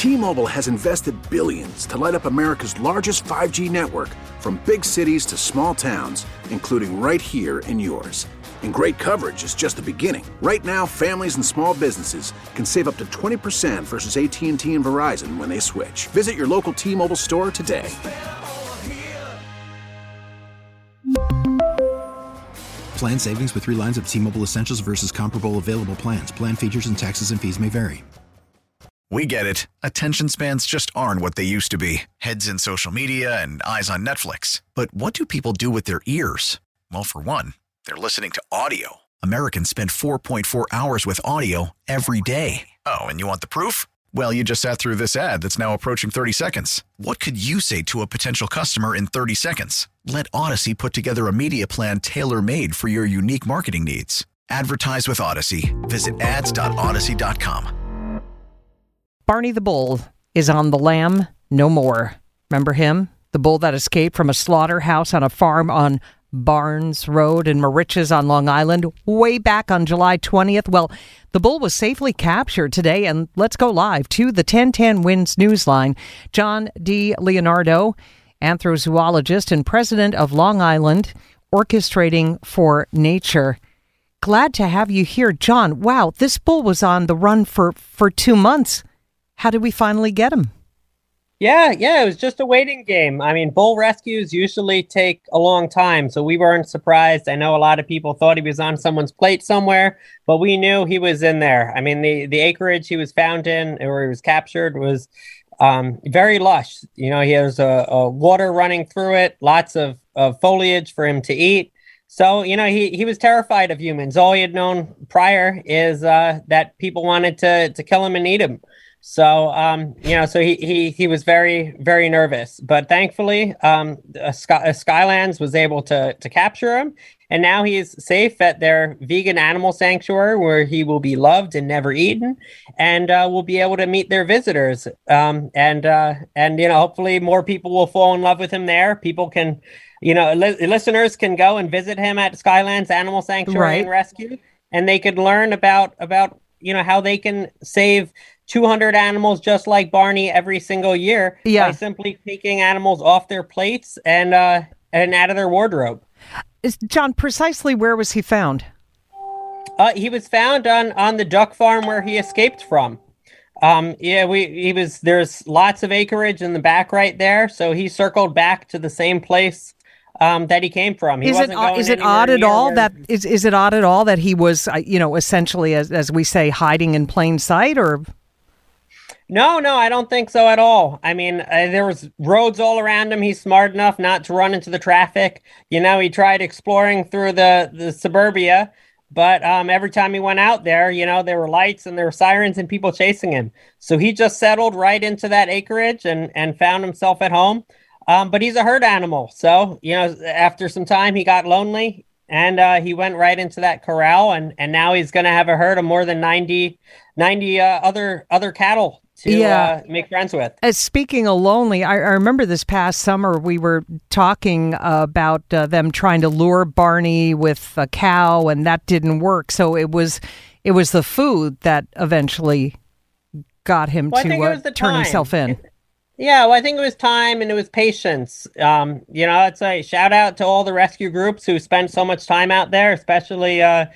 T-Mobile has invested billions to light up America's largest 5G network, from big cities to small towns, including right here in yours. And great coverage is just the beginning. Right now, families and small businesses can save up to 20% versus AT&T and Verizon when they switch. Visit your local T-Mobile store today. Plan savings with 3 lines of T-Mobile Essentials versus comparable available plans. Plan features and taxes and fees may vary. We get it. Attention spans just aren't what they used to be. Heads in social media and eyes on Netflix. But what do people do with their ears? Well, for one, they're listening to audio. Americans spend 4.4 hours with audio every day. Oh, and you want the proof? Well, you just sat through this ad that's now approaching 30 seconds. What could you say to a potential customer in 30 seconds? Let Odyssey put together a media plan tailor-made for your unique marketing needs. Advertise with Odyssey. Visit ads.odyssey.com. Barney the bull is on the lam no more. Remember him? The bull that escaped from a slaughterhouse on a farm on Barnes Road in Moriches on Long Island way back on July 20th. Well, the bull was safely captured today, and let's go live to the 1010 Wins Newsline. John D. Leonardo, anthrozoologist and president of Long Island Orchestrating for Nature. Glad to have you here, John. Wow, this bull was on the run for 2 months. How did we finally get him? Yeah, it was just a waiting game. I mean, bull rescues usually take a long time, so we weren't surprised. I know a lot of people thought he was on someone's plate somewhere, but we knew he was in there. I mean, the acreage he was found in, or he was captured, was very lush. You know, he has a water running through it, lots of foliage for him to eat. So, you know, he was terrified of humans. All he had known prior is that people wanted to kill him and eat him. So, you know, so he was very, very nervous, but thankfully, Skylands was able to capture him, and now he is safe at their vegan animal sanctuary, where he will be loved and never eaten, and will be able to meet their visitors. And you know, hopefully more people will fall in love with him there. People can, you know, listeners can go and visit him at Skylands Animal Sanctuary and Rescue, and they could learn about, you know, how they can save 200 animals just like Barney every single year by simply taking animals off their plates and out of their wardrobe. John, precisely where was he found? He was found on the duck farm where he escaped from. There's lots of acreage in the back right there, so he circled back to the same place that he came from. Is it odd at all that he was, you know, essentially, as we say, hiding in plain sight, or? No, I don't think so at all. I mean, there was roads all around him. He's smart enough not to run into the traffic. You know, he tried exploring through the suburbia, but every time he went out there, you know, there were lights and there were sirens and people chasing him. So he just settled right into that acreage and found himself at home. But he's a herd animal. So, you know, after some time, he got lonely and he went right into that corral. And now he's going to have a herd of more than 90 other cattle to make friends with. Speaking of lonely, I remember this past summer we were talking about them trying to lure Barney with a cow, and that didn't work. So it was the food that eventually got him to turn himself in. Yeah, well, I think it was time and it was patience. You know, I'd say shout out to all the rescue groups who spent so much time out there, especially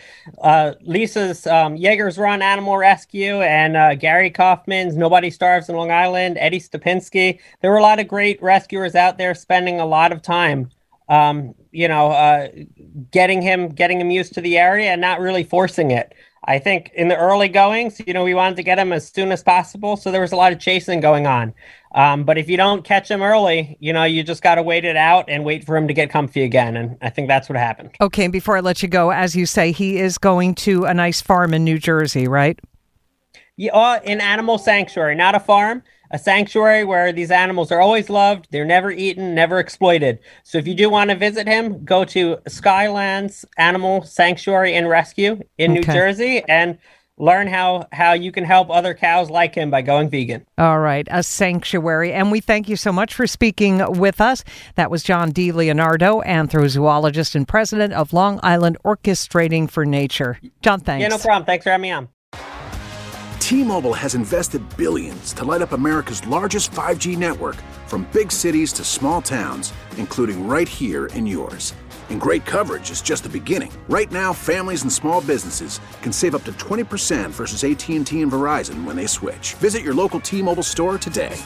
Lisa's Jaeger's Run Animal Rescue and Gary Kaufman's Nobody Starves in Long Island, Eddie Stupinski. There were a lot of great rescuers out there spending a lot of time, you know, getting him used to the area and not really forcing it. I think in the early goings, you know, we wanted to get him as soon as possible. So there was a lot of chasing going on. But if you don't catch him early, you know, you just got to wait it out and wait for him to get comfy again. And I think that's what happened. Okay. And before I let you go, as you say, he is going to a nice farm in New Jersey, right? Yeah, in Animal Sanctuary, not a farm. A sanctuary where these animals are always loved. They're never eaten, never exploited. So if you do want to visit him, go to Skylands Animal Sanctuary and Rescue in New Jersey and learn how you can help other cows like him by going vegan. All right, a sanctuary. And we thank you so much for speaking with us. That was John D. Leonardo, anthrozoologist and president of Long Island Orchestrating for Nature. John, thanks. Yeah, no problem. Thanks for having me on. T-Mobile has invested billions to light up America's largest 5G network, from big cities to small towns, including right here in yours. And great coverage is just the beginning. Right now, families and small businesses can save up to 20% versus AT&T and Verizon when they switch. Visit your local T-Mobile store today.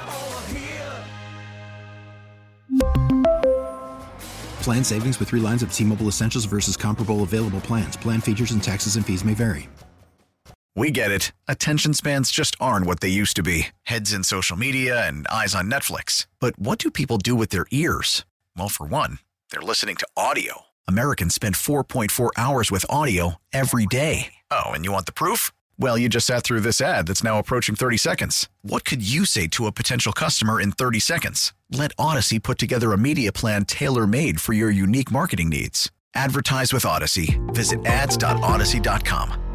Plan savings with 3 lines of T-Mobile Essentials versus comparable available plans. Plan features and taxes and fees may vary. We get it. Attention spans just aren't what they used to be. Heads in social media and eyes on Netflix. But what do people do with their ears? Well, for one, they're listening to audio. Americans spend 4.4 hours with audio every day. Oh, and you want the proof? Well, you just sat through this ad that's now approaching 30 seconds. What could you say to a potential customer in 30 seconds? Let Odyssey put together a media plan tailor-made for your unique marketing needs. Advertise with Odyssey. Visit ads.odyssey.com.